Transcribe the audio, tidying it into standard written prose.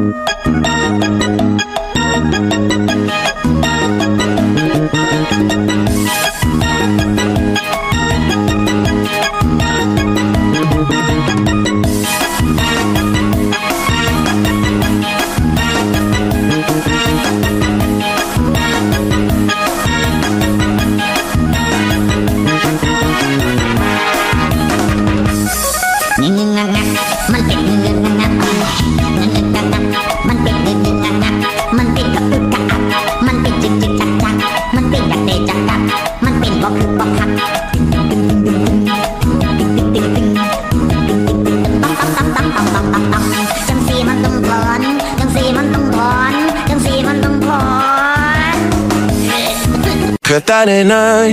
มันเป็นเงินงักมันเป็นเงินงักมันเป็นเงินงักมันเป็นกระปุกกระอักมันเป็นจึกจึกจักจักมันเป็นกระเตะจักจักมันเป็นบ่คือบ่คักจังสีมันต้องถอนจังสีมันต้องถอนจังสีมันต้องถอน語れない